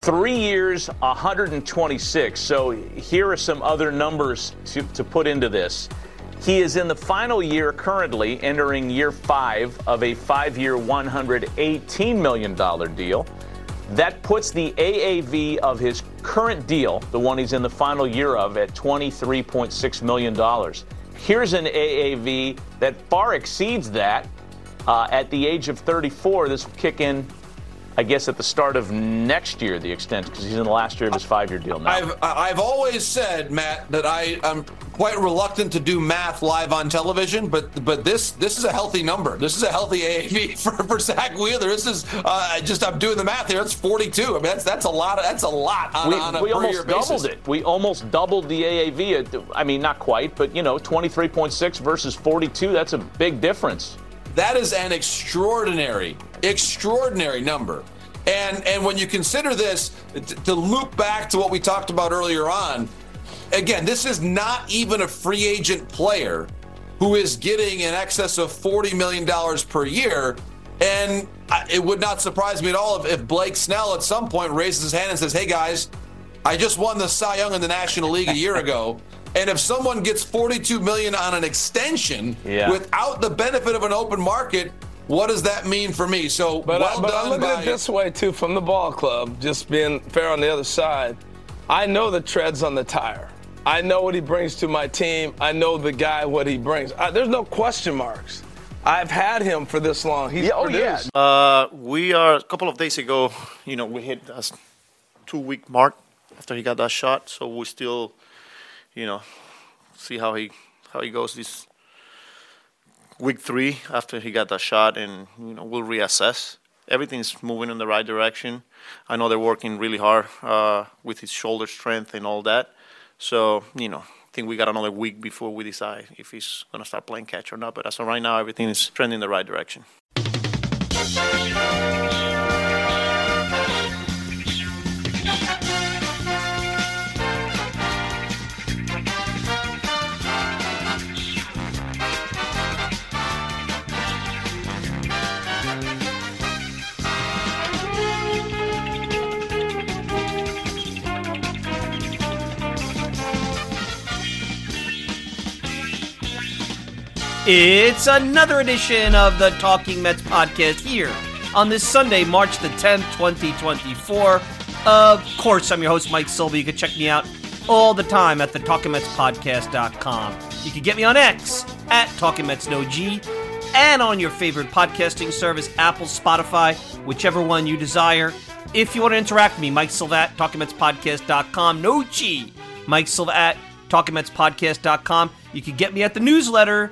3 years, 126. So here are some other numbers to put into this. He is in the final year currently, entering year 5 of a 5-year, $118 million deal. That puts the AAV of his current deal, the one he's in the final year of, at $23.6 million. Here's an AAV that far exceeds that. At the age of 34, this will kick in, I guess, at the start of next year, the extension, because he's in the last year of his 5-year deal now. I've always said, Matt, that I'm quite reluctant to do math live on television, but this is a healthy number. This is a healthy AAV for Zach Wheeler. This is I'm doing the math here. It's 42. I mean, that's a lot. That's a lot on a per year basis. We almost doubled it. We almost doubled the AAV. I mean, not quite, but 23.6 versus 42. That's a big difference. That is an extraordinary number. And when you consider this, to loop back to what we talked about earlier on, again, this is not even a free agent player who is getting in excess of $40 million per year. And it would not surprise me at all if Blake Snell at some point raises his hand and says, hey, guys, I just won the Cy Young in the National League a year ago. And if someone gets $42 million on an extension without the benefit of an open market, what does that mean for me? So, but I look at it this way, too, from the ball club, just being fair on the other side. I know the treads on the tire. I know what he brings to my team. I know the guy, what he brings. There's no question marks. I've had him for this long. He's produced. We are, a couple of days ago, we hit a 2-week mark after he got that shot. So we still, see how he goes this week 3 after he got that shot, and we'll reassess. Everything's moving in the right direction. I know they're working really hard with his shoulder strength and all that. So I think we got another week before we decide if he's going to start playing catch or not. But as of right now, everything is trending in the right direction. It's another edition of the Talking Mets podcast here on this Sunday, March the 10th, 2024. Of course, I'm your host, Mike Silva. You can check me out all the time at the TalkingMetsPodcast.com. You can get me on X at TalkingMetsNoG and on your favorite podcasting service, Apple, Spotify, whichever one you desire. If you want to interact with me, Mike Silva at TalkingMetsPodcast.com. No G. Mike Silva at TalkingMetsPodcast.com. You can get me at the newsletter,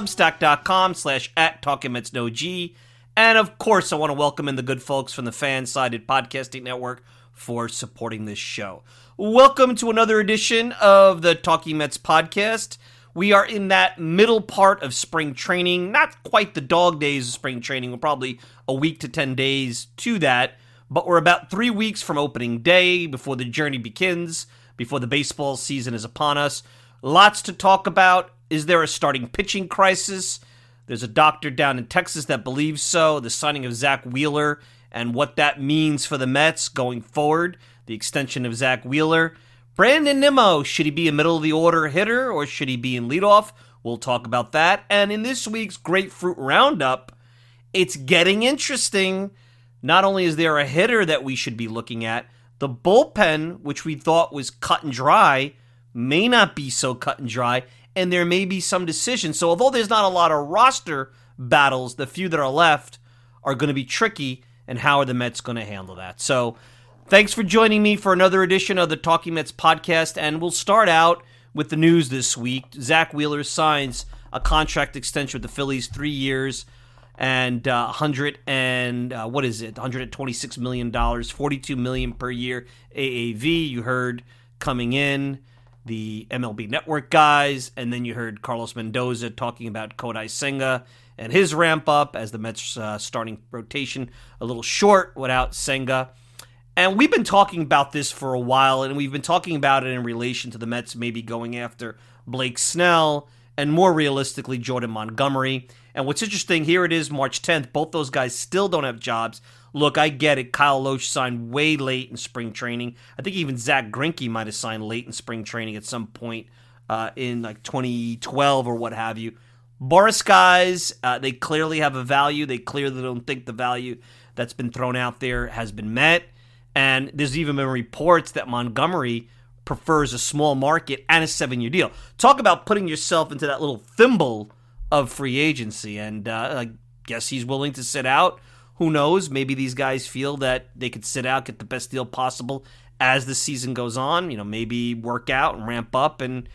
Substack.com/@TalkingMetsNoG. And of course, I want to welcome in the good folks from the Fan-Sided Podcasting Network for supporting this show. Welcome to another edition of the Talking Mets podcast. We are in that middle part of spring training, not quite the dog days of spring training. We're probably a week to 10 days to that, but we're about 3 weeks from opening day before the journey begins, before the baseball season is upon us. Lots to talk about. Is there a starting pitching crisis? There's a doctor down in Texas that believes so. The signing of Zach Wheeler and what that means for the Mets going forward. The extension of Zach Wheeler. Brandon Nimmo, should he be a middle-of-the-order hitter or should he be in leadoff? We'll talk about that. And in this week's Grapefruit Roundup, it's getting interesting. Not only is there a hitter that we should be looking at, the bullpen, which we thought was cut and dry, may not be so cut and dry, and there may be some decisions. So although there's not a lot of roster battles, the few that are left are going to be tricky, and how are the Mets going to handle that? So thanks for joining me for another edition of the Talking Mets podcast, and we'll start out with the news this week. Zach Wheeler signs a contract extension with the Phillies, 3 years, and $126 million, $42 million per year AAV. You heard coming in the MLB Network guys, and then you heard Carlos Mendoza talking about Kodai Senga and his ramp up as the Mets starting rotation a little short without Senga. And we've been talking about this for a while, and we've been talking about it in relation to the Mets maybe going after Blake Snell and more realistically Jordan Montgomery. And what's interesting, here it is, March 10th, both those guys still don't have jobs. look, I get it. Kyle Loesch signed way late in spring training. I think even Zach Greinke might have signed late in spring training at some point in like 2012 or what have you. Boris guys, they clearly have a value. They clearly don't think the value that's been thrown out there has been met. And there's even been reports that Montgomery prefers a small market and a 7-year deal. Talk about putting yourself into that little thimble of free agency. And I guess he's willing to sit out. Who knows? Maybe these guys feel that they could sit out, get the best deal possible as the season goes on. Maybe work out and ramp up and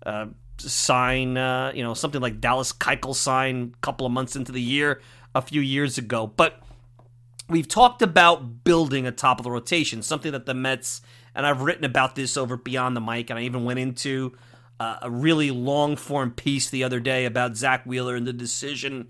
sign, something like Dallas Keuchel signed a couple of months into the year a few years ago. But we've talked about building a top of the rotation, something that the Mets, and I've written about this over Beyond the Mic, and I even went into a really long-form piece the other day about Zach Wheeler and the decision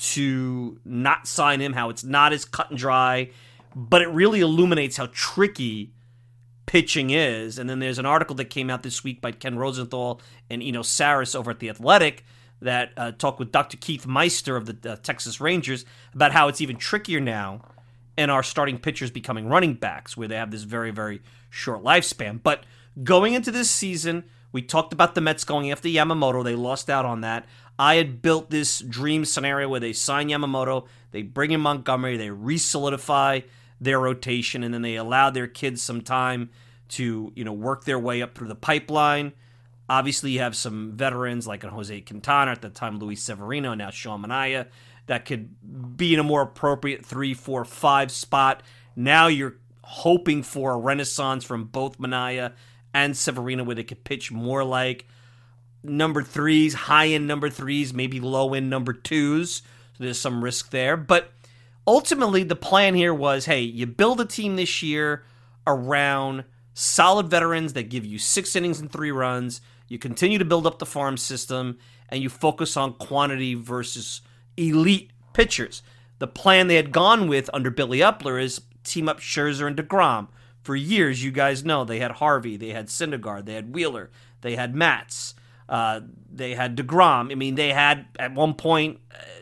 to not sign him, how it's not as cut and dry, but it really illuminates how tricky pitching is. And then there's an article that came out this week by Ken Rosenthal and Eno Saris over at The Athletic that talked with Dr. Keith Meister of the Texas Rangers about how it's even trickier now and our starting pitchers becoming running backs, where they have this very, very short lifespan. But going into this season, we talked about the Mets going after Yamamoto. They lost out on that. I had built this dream scenario where they sign Yamamoto, they bring in Montgomery, they re-solidify their rotation, and then they allow their kids some time to, work their way up through the pipeline. Obviously, you have some veterans like Jose Quintana, at the time Luis Severino, now Sean Manaea, that could be in a more appropriate 3, 4, 5 spot. Now you're hoping for a renaissance from both Manaea and Severino, where they could pitch more like number 3s, high-end number 3s, maybe low-end number 2s. So there's some risk there. But ultimately, the plan here was, hey, you build a team this year around solid veterans that give you 6 innings and 3 runs. You continue to build up the farm system, and you focus on quantity versus elite pitchers. The plan they had gone with under Billy Epler is team up Scherzer and DeGrom. For years, you guys know, they had Harvey, they had Syndergaard, they had Wheeler, they had Matz, they had DeGrom. I mean, they had, at one point,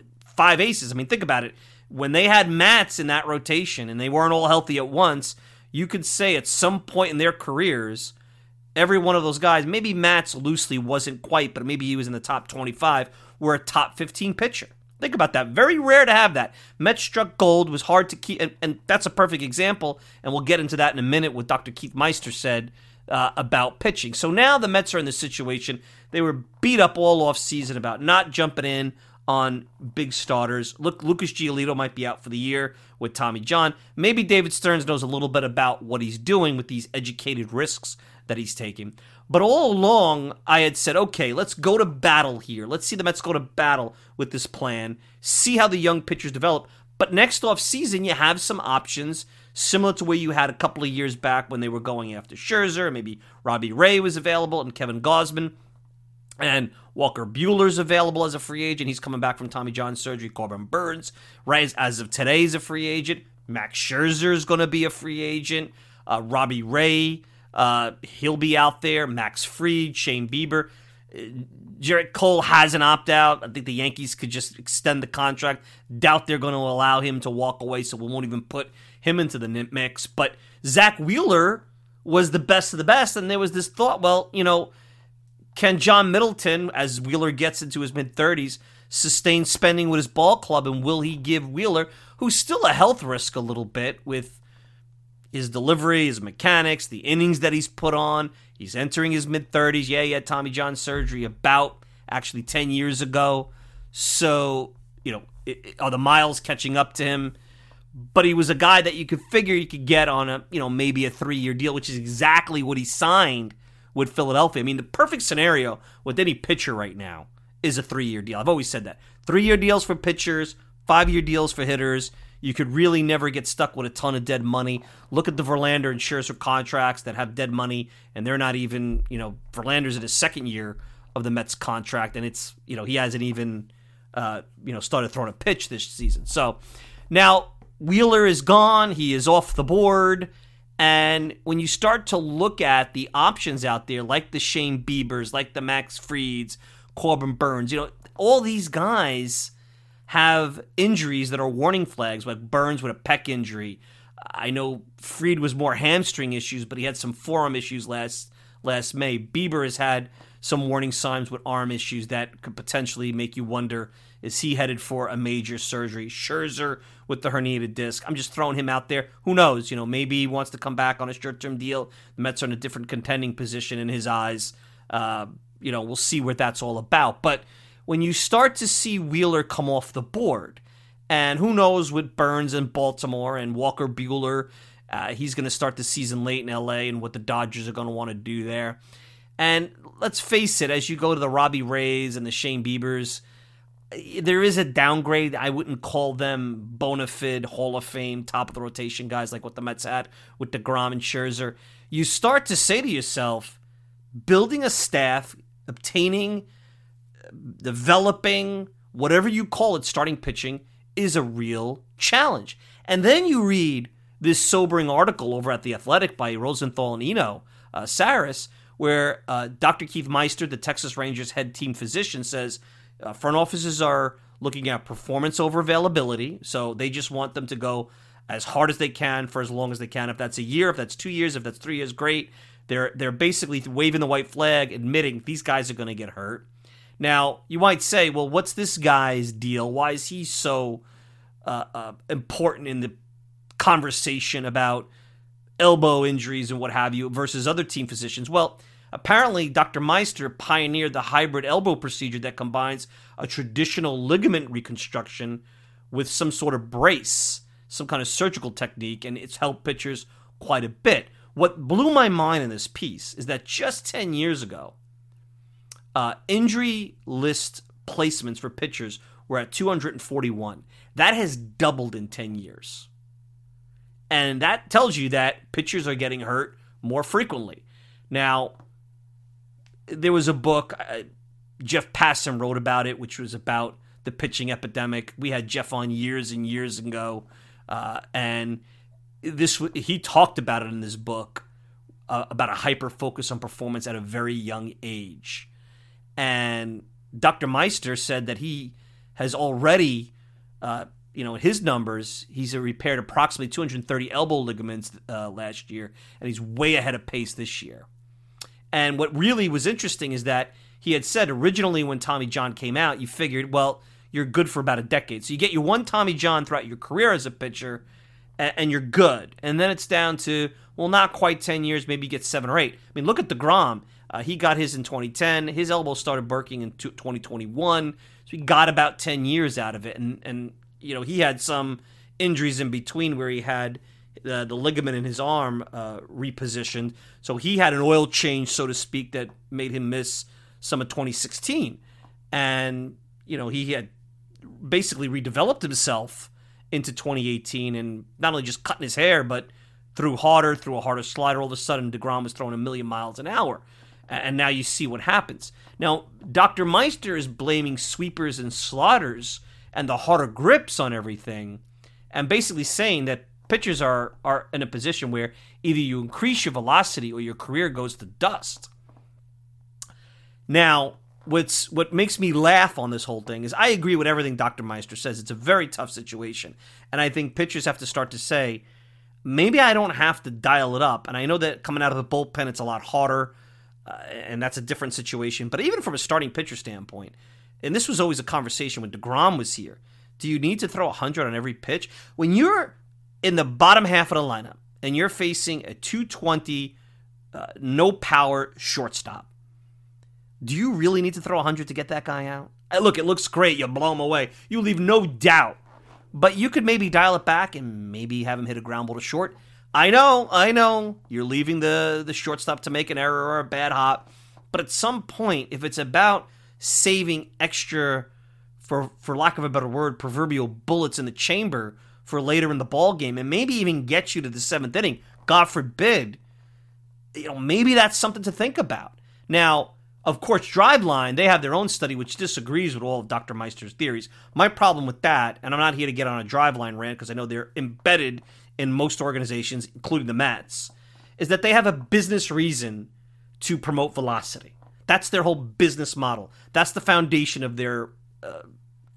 5 aces. I mean, think about it. When they had Matz in that rotation and they weren't all healthy at once, you could say at some point in their careers, every one of those guys, maybe Matz loosely wasn't quite, but maybe he was in the top 25, were a top 15 pitcher. Think about that. Very rare to have that. Mets struck gold, was hard to keep, and that's a perfect example, and we'll get into that in a minute, what Dr. Keith Meister said about pitching. So now the Mets are in this situation. They were beat up all off season about not jumping in on big starters. Look, Lucas Giolito might be out for the year with Tommy John. Maybe David Stearns knows a little bit about what he's doing with these educated risks that he's taking. But all along, I had said, okay, let's go to battle here. Let's see the Mets go to battle with this plan, see how the young pitchers develop. But next off season, you have some options similar to where you had a couple of years back when they were going after Scherzer. Maybe Robbie Ray was available and Kevin Gausman. And Walker Buehler's available as a free agent. He's coming back from Tommy John surgery. Corbin Burns, right, as of today, is a free agent. Max Scherzer is going to be a free agent. Robbie Ray, he'll be out there. Max Fried, Shane Bieber. Jarrett Cole has an opt-out. I think the Yankees could just extend the contract. Doubt they're going to allow him to walk away, so we won't even put him into the mix. But Zach Wheeler was the best of the best, and there was this thought, well, can John Middleton, as Wheeler gets into his mid-30s, sustain spending with his ball club, and will he give Wheeler, who's still a health risk a little bit with his delivery, his mechanics, the innings that he's put on. He's entering his mid-30s. Yeah, he had Tommy John surgery about, actually, 10 years ago. So, are the miles catching up to him? But he was a guy that you could figure you could get on a, maybe a 3-year deal, which is exactly what he signed with Philadelphia. I mean, the perfect scenario with any pitcher right now is a 3-year deal. I've always said that. 3-year deals for pitchers, 5-year deals for hitters. You could really never get stuck with a ton of dead money. Look at the Verlander and Scherzer contracts that have dead money, and they're not even, Verlander's in his 2nd year of the Mets contract, and it's, he hasn't even, started throwing a pitch this season. So now Wheeler is gone. He is off the board. And when you start to look at the options out there, like the Shane Biebers, like the Max Frieds, Corbin Burns, all these guys have injuries that are warning flags, like Burns with a pec injury. I know Fried was more hamstring issues, but he had some forearm issues last May. Bieber has had some warning signs with arm issues that could potentially make you wonder, is he headed for a major surgery? Scherzer with the herniated disc. I'm just throwing him out there. Who knows? Maybe he wants to come back on a short-term deal. The Mets are in a different contending position in his eyes. We'll see what that's all about. But when you start to see Wheeler come off the board, and who knows with Burns in Baltimore and Walker Buehler, he's going to start the season late in L.A. and what the Dodgers are going to want to do there. And let's face it, as you go to the Robbie Rays and the Shane Biebers, there is a downgrade. I wouldn't call them bona fide Hall of Fame, top of the rotation guys like what the Mets had with DeGrom and Scherzer. You start to say to yourself, building a staff, obtaining, developing, whatever you call it, starting pitching, is a real challenge. And then you read this sobering article over at The Athletic by Rosenthal and Eno Saris, where Dr. Keith Meister, the Texas Rangers head team physician, says front offices are looking at performance over availability, so they just want them to go as hard as they can for as long as they can. If that's a year, if that's 2 years, if that's 3 years, great. They're basically waving the white flag, admitting these guys are going to get hurt. Now, you might say, well, what's this guy's deal? Why is he so important in the conversation about elbow injuries and what have you versus other team physicians? Well, apparently Dr. Meister pioneered the hybrid elbow procedure that combines a traditional ligament reconstruction with some sort of brace, some kind of surgical technique, and it's helped pitchers quite a bit. What blew my mind in this piece is that just 10 years ago, injury list placements for pitchers were at 241. That has doubled in 10 years. And that tells you that pitchers are getting hurt more frequently. Now, there was a book, Jeff Passan wrote about it, which was about the pitching epidemic. We had Jeff on years and years ago, and he talked about it in this book, about a hyper focus on performance at a very young age. And Dr. Meister said that he has already, in his numbers, he's repaired approximately 230 elbow ligaments last year, and he's way ahead of pace this year. And what really was interesting is that he had said originally when Tommy John came out, you figured, well, you're good for about a decade. So you get your one Tommy John throughout your career as a pitcher, and you're good. And then it's down to, well, not quite 10 years, maybe you get 7 or 8. I mean, look at DeGrom. He got his in 2010. His elbow started burking in 2021. So he got about 10 years out of it. And he had some injuries in between where he had the ligament in his arm repositioned. So he had an oil change, so to speak, that made him miss some of 2016. And, he had basically redeveloped himself into 2018 and not only just cutting his hair, but threw a harder slider. All of a sudden, DeGrom was throwing 1,000,000 miles an hour. And now you see what happens. Now, Dr. Meister is blaming sweepers and sliders and the harder grips on everything, and basically saying that pitchers are in a position where either you increase your velocity or your career goes to dust. Now, what makes me laugh on this whole thing is I agree with everything Dr. Meister says. It's a very tough situation. And I think pitchers have to start to say, maybe I don't have to dial it up. And I know that coming out of the bullpen, it's a lot harder, and that's a different situation. But even from a starting pitcher standpoint, and this was always a conversation when DeGrom was here, do you need to throw 100 on every pitch? When you're in the bottom half of the lineup and you're facing a 220 no power shortstop, do you really need to throw 100 to get that guy out? Look, it looks great. You blow him away. You leave no doubt. But you could maybe dial it back and maybe have him hit a ground ball to short. I know. You're leaving the shortstop to make an error or a bad hop. But at some point, if it's about saving extra, for lack of a better word, proverbial bullets in the chamber for later in the ball game, and maybe even get you to the 7th inning, God forbid, maybe that's something to think about. Now, of course, Driveline, they have their own study which disagrees with all of Dr. Meister's theories. My problem with that, and I'm not here to get on a Driveline rant because I know they're embedded in most organizations, including the Mets, is that they have a business reason to promote velocity. That's their whole business model. That's the foundation of their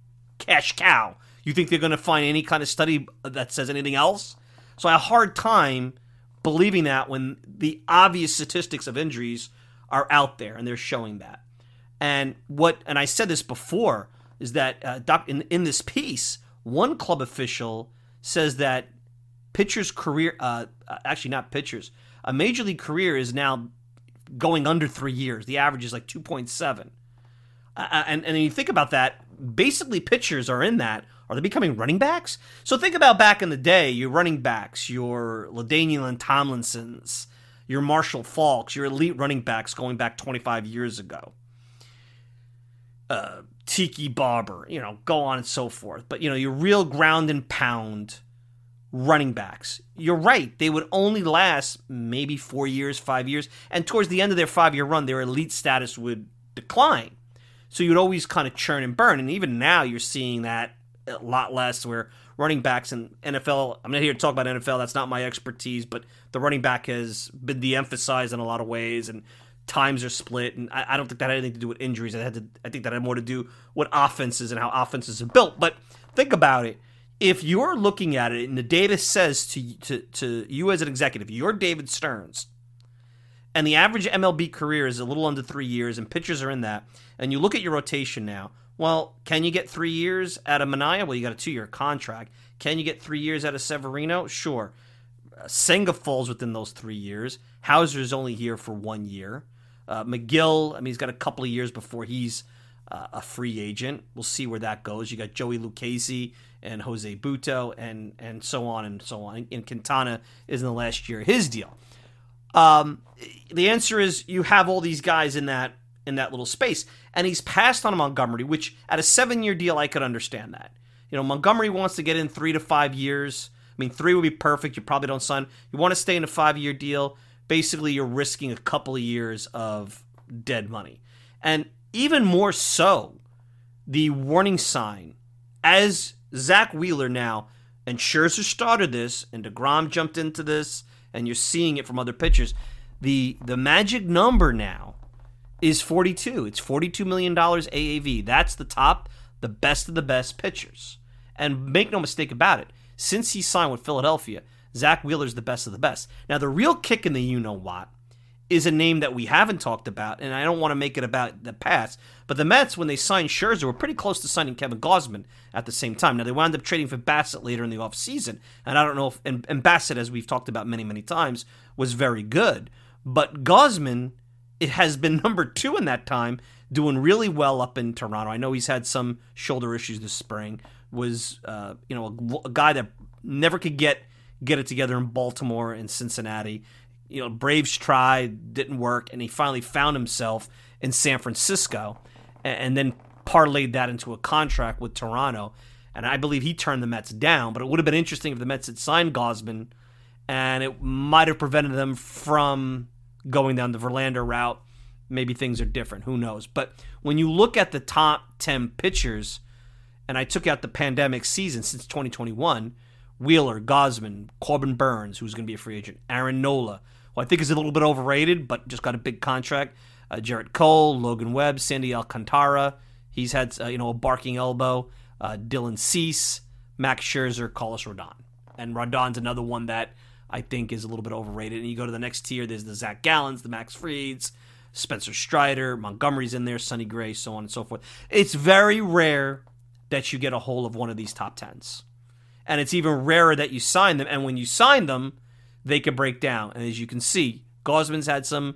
cash cow. You think they're going to find any kind of study that says anything else? So I have a hard time believing that when the obvious statistics of injuries are out there and they're showing that. And I said this before, is that in this piece, one club official says that pitchers' career, actually not pitchers, a major league career is now going under 3 years. The average is like 2.7. And you think about that, basically pitchers are in that. Are they becoming running backs? So think about back in the day, your running backs, your LaDainian Tomlinsons, your Marshall Falks, your elite running backs going back 25 years ago. Tiki Barber, go on and so forth. But, your real ground and pound running backs. You're right. They would only last maybe 4 years, 5 years. And towards the end of their 5-year run, their elite status would decline. So you'd always kind of churn and burn. And even now you're seeing that a lot less, where running backs in NFL, I'm not here to talk about NFL, that's not my expertise, but the running back has been de-emphasized in a lot of ways, and times are split, and I don't think that had anything to do with injuries. I think that had more to do with offenses and how offenses are built. But think about it. If you're looking at it and the data says to you as an executive, you're David Stearns, and the average MLB career is a little under 3 years, and pitchers are in that, and you look at your rotation now, well, can you get 3 years out of Manaea? Well, you got a 2-year contract. Can you get 3 years out of Severino? Sure. Senga falls within those 3 years. Hauser's only here for 1 year. McGill, he's got a couple of years before he's a free agent. We'll see where that goes. You got Joey Lucchesi and Jose Butto and so on and so on. And Quintana is in the last year of his deal. The answer is you have all these guys in that little space. And he's passed on Montgomery, which at a 7-year deal, I could understand that. Montgomery wants to get in 3 to 5 years. 3 would be perfect. You probably don't sign. You want to stay in a 5-year deal. Basically, you're risking a couple of years of dead money. And even more so, the warning sign, as Zach Wheeler now, and Scherzer started this, and DeGrom jumped into this, and you're seeing it from other pitchers, the magic number now is 42. It's $42 million AAV. That's the top, the best of the best pitchers. And make no mistake about it, since he signed with Philadelphia, Zach Wheeler's the best of the best. Now, the real kick in the you-know-what is a name that we haven't talked about, and I don't want to make it about the past, but the Mets, when they signed Scherzer, were pretty close to signing Kevin Gausman at the same time. Now, they wound up trading for Bassett later in the offseason, and I don't know if, and Bassett, as we've talked about many, many times, was very good. But Gausman, it has been number 2 in that time, doing really well up in Toronto. I know he's had some shoulder issues this spring. Was a guy that never could get it together in Baltimore and Cincinnati. Braves tried, didn't work, and he finally found himself in San Francisco, and then parlayed that into a contract with Toronto. And I believe he turned the Mets down. But it would have been interesting if the Mets had signed Gausman, and it might have prevented them from going down the Verlander route. Maybe things are different. Who knows? But when you look at the top 10 pitchers, and I took out the pandemic season since 2021, Wheeler, Gausman, Corbin Burns, who's going to be a free agent, Aaron Nola, who I think is a little bit overrated, but just got a big contract, Jarrett Cole, Logan Webb, Sandy Alcantara. He's had a barking elbow. Dylan Cease, Max Scherzer, Carlos Rodon. And Rodon's another one that I think is a little bit overrated. And you go to the next tier, there's the Zach Gallens, the Max Frieds, Spencer Strider, Montgomery's in there, Sonny Gray, so on and so forth. It's very rare that you get a hold of one of these top 10s. And it's even rarer that you sign them. And when you sign them, they could break down. And as you can see, Gausman's had some,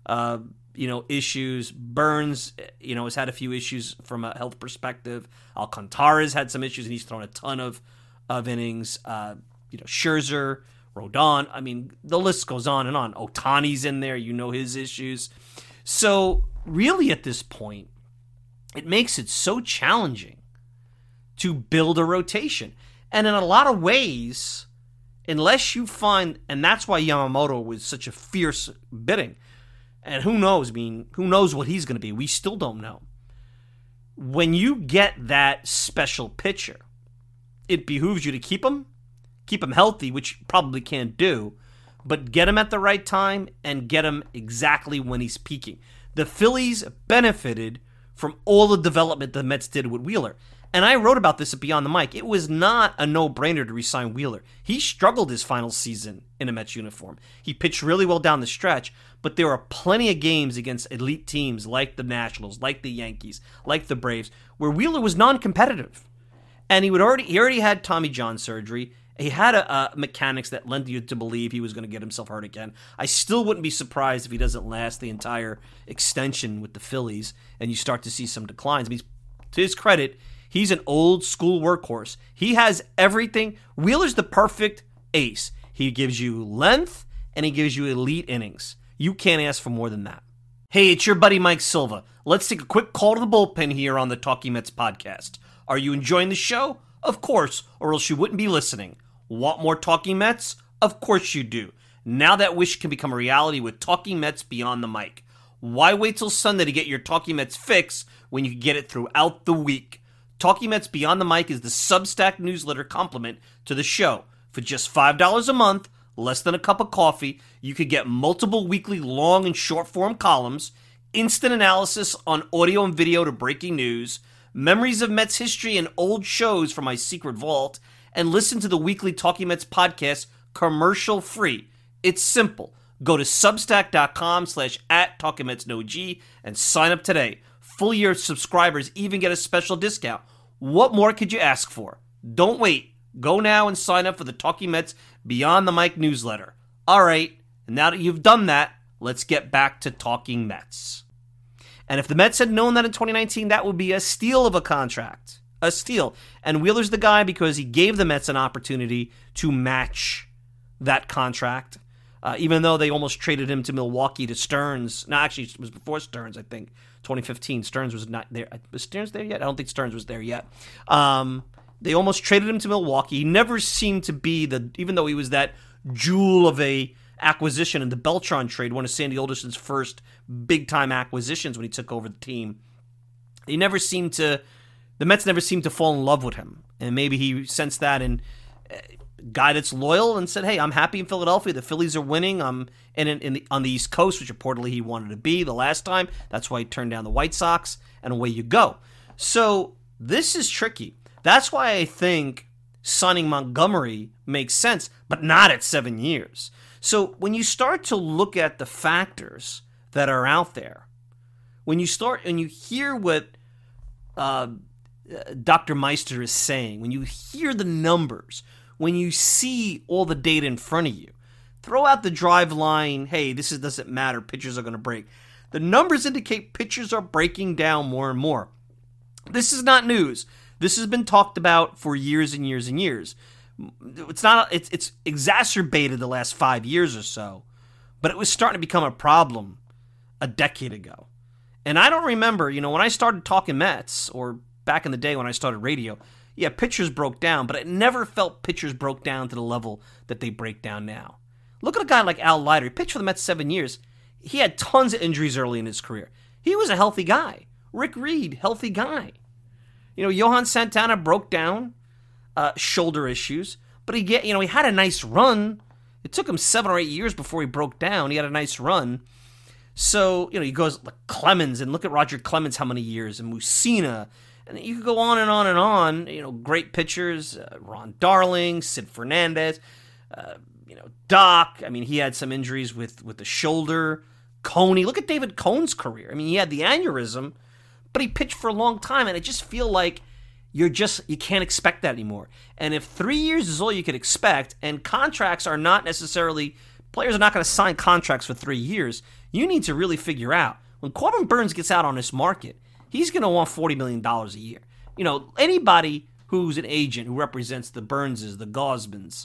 issues. Burns, has had a few issues from a health perspective. Alcantara's had some issues, and he's thrown a ton of innings. Scherzer, Rodon. The list goes on and on. Ohtani's in there. His issues. So really at this point, it makes it so challenging to build a rotation. And in a lot of ways, unless you find, and that's why Yamamoto was such a fierce bidding. And who knows? Who knows what he's going to be? We still don't know. When you get that special pitcher, it behooves you to keep him healthy, which you probably can't do, but get him at the right time and get him exactly when he's peaking. The Phillies benefited from all the development the Mets did with Wheeler. And I wrote about this at Beyond the Mic. It was not a no-brainer to re-sign Wheeler. He struggled his final season in a Mets uniform. He pitched really well down the stretch, but there are plenty of games against elite teams like the Nationals, like the Yankees, like the Braves, where Wheeler was non-competitive. And he already had Tommy John surgery. He had a mechanics that led you to believe he was going to get himself hurt again. I still wouldn't be surprised if he doesn't last the entire extension with the Phillies and you start to see some declines. I mean, to his credit, he's an old school workhorse. He has everything. Wheeler's the perfect ace. He gives you length and he gives you elite innings. You can't ask for more than that. Hey, it's your buddy Mike Silva. Let's take a quick call to the bullpen here on the Talking Mets podcast. Are you enjoying the show? Of course, or else you wouldn't be listening. Want more Talking Mets? Of course you do. Now that wish can become a reality with Talking Mets Beyond the Mic. Why wait till Sunday to get your Talking Mets fix when you can get it throughout the week? Talking Mets Beyond the Mic is the Substack newsletter complement to the show. For just $5 a month, less than a cup of coffee, you could get multiple weekly long and short form columns, instant analysis on audio and video to breaking news, memories of Mets history and old shows from my secret vault, and listen to the weekly Talking Mets podcast commercial free. It's simple. Go to substack.com/@TalkingMetsNoG and sign up today. Full year subscribers even get a special discount. What more could you ask for? Don't wait. Go now and sign up for the Talking Mets Beyond the Mic newsletter. All right, now that you've done that, let's get back to Talking Mets. And if the Mets had known that in 2019, that would be a steal of a contract. A steal. And Wheeler's the guy because he gave the Mets an opportunity to match that contract. Even though they almost traded him to Milwaukee to Stearns. No, actually, it was before Stearns, I think. 2015. Stearns was not there. Was Stearns there yet? I don't think Stearns was there yet. They almost traded him to Milwaukee. He never seemed to be even though he was that jewel of a acquisition in the Beltran trade, one of Sandy Alderson's first big-time acquisitions when he took over the team. The Mets never seemed to fall in love with him. And maybe he sensed that and guy that's loyal and said, hey, I'm happy in Philadelphia. The Phillies are winning. I'm on the East Coast, which reportedly he wanted to be the last time. That's why he turned down the White Sox, and away you go. So this is tricky. That's why I think signing Montgomery makes sense, but not at 7 years. So when you start to look at the factors that are out there, when you start and you hear what Dr. Meister is saying, when you hear the numbers, when you see all the data in front of you, throw out the drive line, hey, doesn't matter, pitchers are going to break. The numbers indicate pitchers are breaking down more and more. This is not news. This has been talked about for years and years and years. It's exacerbated the last 5 years or so, but it was starting to become a problem a decade ago. And I don't remember, when I started talking Mets, or back in the day when I started radio, yeah, pitchers broke down, but I never felt pitchers broke down to the level that they break down now. Look at a guy like Al Leiter. He pitched for the Mets 7 years. He had tons of injuries early in his career. He was a healthy guy. Rick Reed, healthy guy. Johan Santana broke down, shoulder issues, but he had a nice run. It took him 7 or 8 years before he broke down. He had a nice run. So, he goes like Clemens, and look at Roger Clemens, how many years, and Mussina. And you could go on and on and on. Great pitchers, Ron Darling, Sid Fernandez, Doc. I mean, he had some injuries with the shoulder. Coney. Look at David Cohn's career. I mean, he had the aneurysm, but he pitched for a long time, and I just feel like you can't expect that anymore. And if 3 years is all you could expect, and contracts are not necessarily, players are not going to sign contracts for 3 years, you need to really figure out, when Corbin Burns gets out on this market, he's going to want $40 million a year. Anybody who's an agent who represents the Burnses, the Gosmans,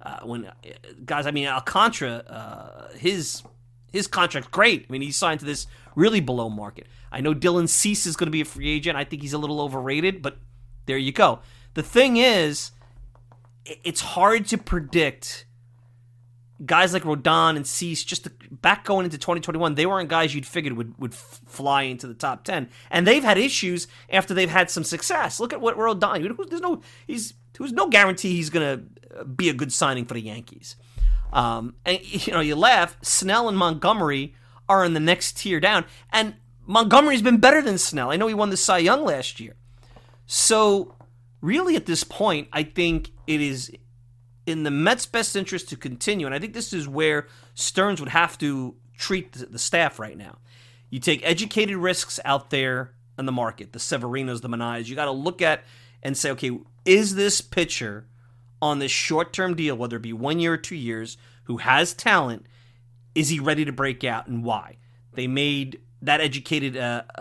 Alcantara, his contract's great. I mean, he signed to this really below market. I know Dylan Cease is going to be a free agent. I think he's a little overrated, but there you go. The thing is, it's hard to predict guys like Rodon and Cease. Back going into 2021, they weren't guys you'd figured would fly into the top 10. And they've had issues after they've had some success. Look at what Rodon, there's no guarantee he's going to be a good signing for the Yankees. And you laugh, Snell and Montgomery are in the next tier down, and Montgomery's been better than Snell. I know he won the Cy Young last year. So, really at this point, I think it is in the Mets' best interest to continue, and I think this is where Stearns would have to treat the staff right now. You take educated risks out there in the market, the Severinos, the Manayas. You got to look at and say, okay, is this pitcher on this short-term deal, whether it be 1 year or 2 years, who has talent, is he ready to break out and why? They made that educated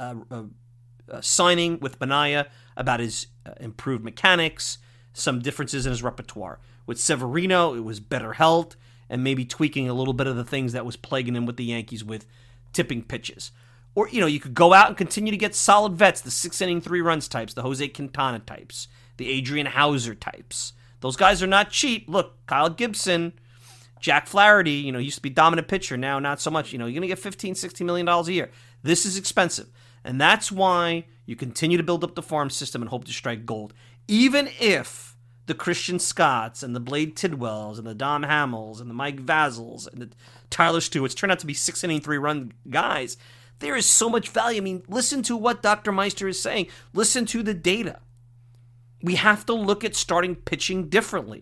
signing with Manaea about his improved mechanics, some differences in his repertoire. With Severino, it was better health and maybe tweaking a little bit of the things that was plaguing him with the Yankees with tipping pitches. Or, you could go out and continue to get solid vets, the 6-inning, 3-runs types, the Jose Quintana types, the Adrian Hauser types. Those guys are not cheap. Look, Kyle Gibson, Jack Flaherty, used to be dominant pitcher, now not so much. You're going to get $15, $16 million a year. This is expensive. And that's why you continue to build up the farm system and hope to strike gold. Even if the Christian Scotts and the Blade Tidwells and the Dom Hamels and the Mike Vazzels and the Tyler Stewarts turn out to be 6-inning, 3-run guys, there is so much value. I mean, listen to what Dr. Meister is saying. Listen to the data. We have to look at starting pitching differently.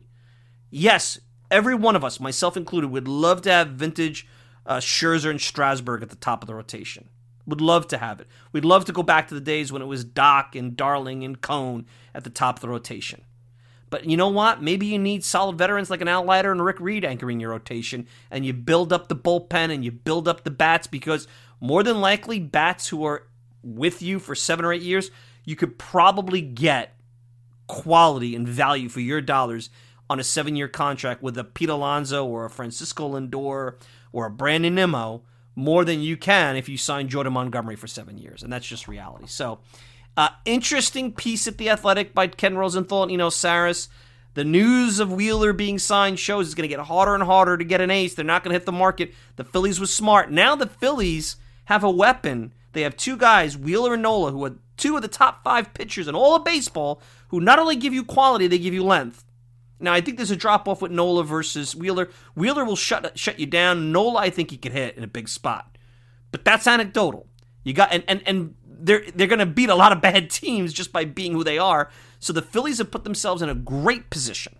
Yes, every one of us, myself included, would love to have vintage Scherzer and Strasburg at the top of the rotation. Would love to have it. We'd love to go back to the days when it was Doc and Darling and Cone at the top of the rotation. But you know what? Maybe you need solid veterans like an Al Leiter and Rick Reed anchoring your rotation, and you build up the bullpen and you build up the bats, because more than likely, bats who are with you for 7 or 8 years, you could probably get quality and value for your dollars on a 7-year contract with a Pete Alonso or a Francisco Lindor or a Brandon Nimmo more than you can if you sign Jordan Montgomery for 7 years. And that's just reality. So, interesting piece at The Athletic by Ken Rosenthal and Eno Saris. The news of Wheeler being signed shows it's going to get harder and harder to get an ace. They're not going to hit the market. The Phillies was smart. Now the Phillies have a weapon. They have 2 guys, Wheeler and Nola, who are 2 of the top 5 pitchers in all of baseball, who not only give you quality, they give you length. Now, I think there's a drop-off with Nola versus Wheeler. Wheeler will shut you down. Nola, I think he could hit in a big spot. But that's anecdotal. You got and they're going to beat a lot of bad teams just by being who they are. So the Phillies have put themselves in a great position.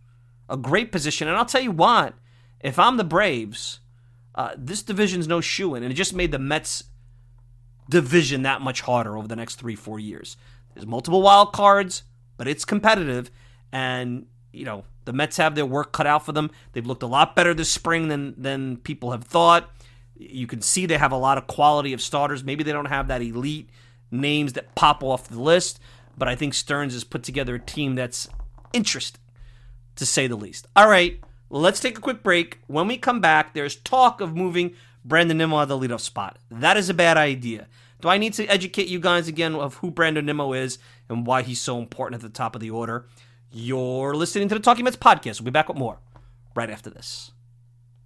A great position. And I'll tell you what, if I'm the Braves, this division's no shoo-in. And it just made the Mets division that much harder over the next 3-4 years. There's multiple wild cards, but it's competitive. And, the Mets have their work cut out for them. They've looked a lot better this spring than people have thought. You can see they have a lot of quality of starters. Maybe they don't have that elite names that pop off the list, but I think Stearns has put together a team that's interesting, to say the least. All right, let's take a quick break. When we come back, there's talk of moving Brandon Nimmo out of the leadoff spot. That is a bad idea. Do I need to educate you guys again of who Brandon Nimmo is and why he's so important at the top of the order? You're listening to the Talking Mets podcast. We'll be back with more right after this.